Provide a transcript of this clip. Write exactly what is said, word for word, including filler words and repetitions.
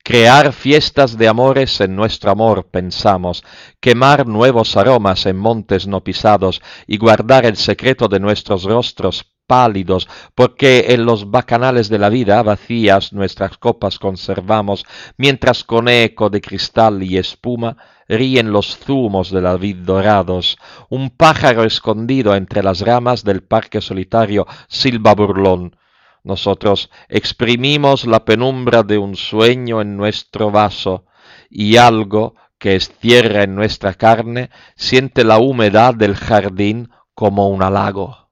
crear fiestas de amores en nuestro amor, pensamos, quemar nuevos aromas en montes no pisados y guardar el secreto de nuestros rostros pálidos, porque en los bacanales de la vida vacías nuestras copas conservamos, mientras con eco de cristal y espuma ríen los zumos de la vid dorados. Un pájaro escondido entre las ramas del parque solitario silba burlón. Nosotros exprimimos la penumbra de un sueño en nuestro vaso, y algo que es tierra en nuestra carne siente la humedad del jardín como un halago.